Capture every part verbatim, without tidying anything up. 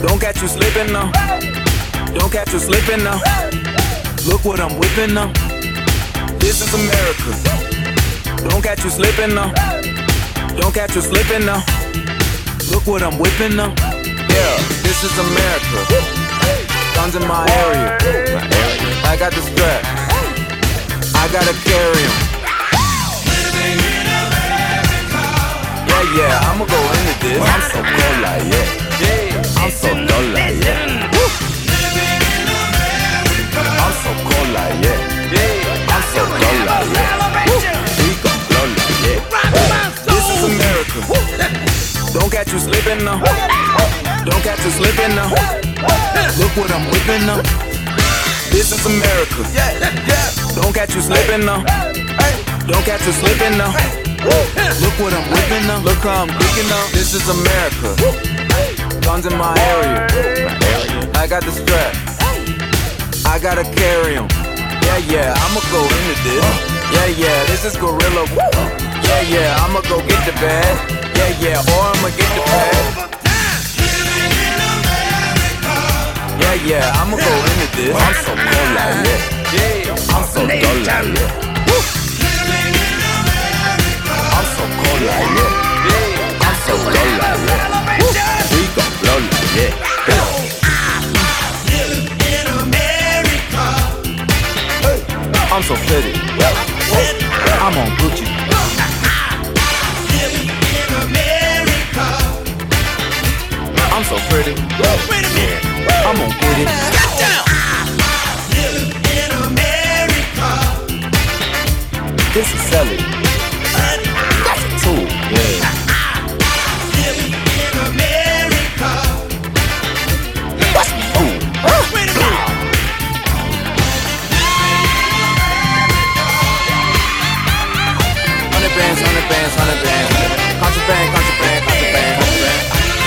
Don't catch you slipping now. Don't catch you slipping now. Look what I'm whipping now. This is America. Don't catch you slipping now. Don't catch you slipping now. Look what I'm whipping now. Yeah, this is America. Guns in my area. I got the strap. I gotta carry 'em. Yeah, yeah, I'ma go into this. I'm so cold like yeah. I'm so dull like yeah. I'm so cold like yeah. I'm so dull like yeah. We gon' blow like yeah. This is America. Don't catch you slipping now. Don't catch you slipping now. Look what I'm whipping now. This is America. Don't catch you slipping now. Don't catch you slipping now. Look what I'm whipping now. Look how I'm kicking now. This is America. Guns in my area. I got the strap. I gotta carry 'em. Yeah, yeah, I'ma go into this. Yeah, yeah, this is Gorilla. Yeah, yeah, I'ma go get the bag. Yeah, yeah, or I'ma get the bag. Yeah, yeah, I'ma go into this. I'm so cold like yeah. I'm so dull like yeah. I'm so cold like yeah. I'm so dull like yeah. We gon' blow like yeah. I'm so pretty. I'm on Gucci. I'm so pretty. I'm gonna get it. This is Sally. That's a tool. Yeah. What's cool? Hundred bands, hundred bands, hundred bands. Contraband, contraband, contraband, contraband.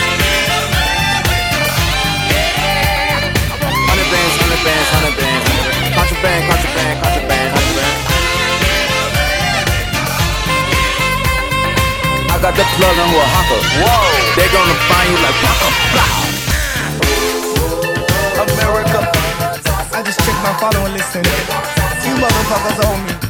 Hundred bands, hundred bands, hundred bands. Contraband, contraband, contraband, contraband. I got the plug on who a hawker. Whoa, they gonna find you like Baka. America. I just checked my following list and you motherfuckers owe me.